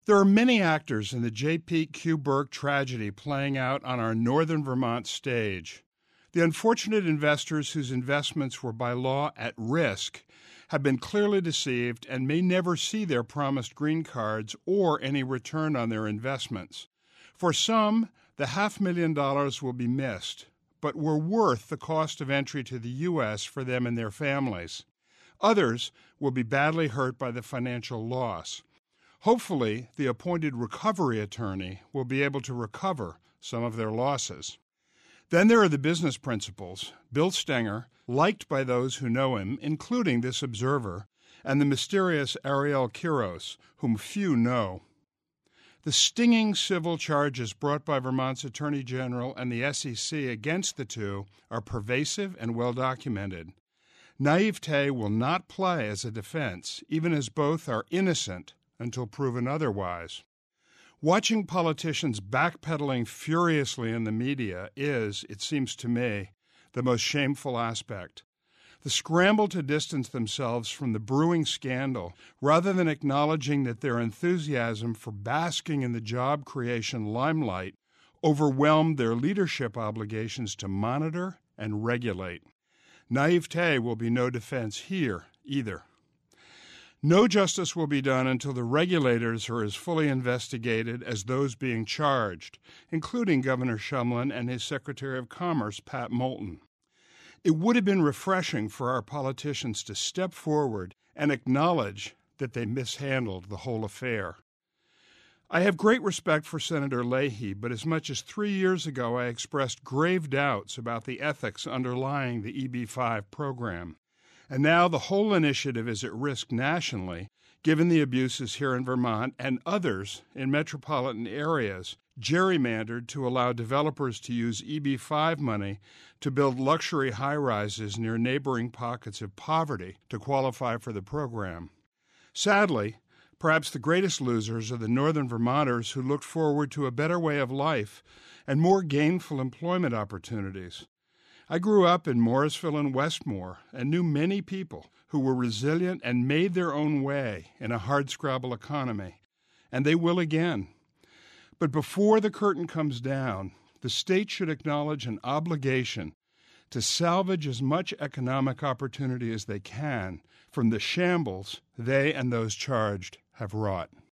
There are many actors in the J.P.Q. Burke tragedy playing out on our northern Vermont stage. The unfortunate investors whose investments were by law at risk have been clearly deceived and may never see their promised green cards or any return on their investments. For some, the $500,000 will be missed, but were worth the cost of entry to the U.S. for them and their families. Others will be badly hurt by the financial loss. Hopefully, the appointed recovery attorney will be able to recover some of their losses. Then there are the business principals, Bill Stenger, liked by those who know him, including this observer, and the mysterious Ariel Quiros, whom few know. The stinging civil charges brought by Vermont's Attorney General and the SEC against the two are pervasive and well documented. Naivete will not play as a defense, even as both are innocent until proven otherwise. Watching politicians backpedaling furiously in the media is, it seems to me, the most shameful aspect. The scramble to distance themselves from the brewing scandal, rather than acknowledging that their enthusiasm for basking in the job creation limelight overwhelmed their leadership obligations to monitor and regulate. Naivete will be no defense here either. No justice will be done until the regulators are as fully investigated as those being charged, including Governor Shumlin and his Secretary of Commerce, Pat Moulton. It would have been refreshing for our politicians to step forward and acknowledge that they mishandled the whole affair. I have great respect for Senator Leahy, but as much as 3 years ago I expressed grave doubts about the ethics underlying the EB-5 program. And now the whole initiative is at risk nationally, given the abuses here in Vermont and others in metropolitan areas gerrymandered to allow developers to use EB-5 money to build luxury high-rises near neighboring pockets of poverty to qualify for the program. Sadly, perhaps the greatest losers are the northern Vermonters who looked forward to a better way of life and more gainful employment opportunities. I grew up in Morrisville and Westmore and knew many people who were resilient and made their own way in a hardscrabble economy, and they will again. But before the curtain comes down, the state should acknowledge an obligation to salvage as much economic opportunity as they can from the shambles they and those charged have wrought.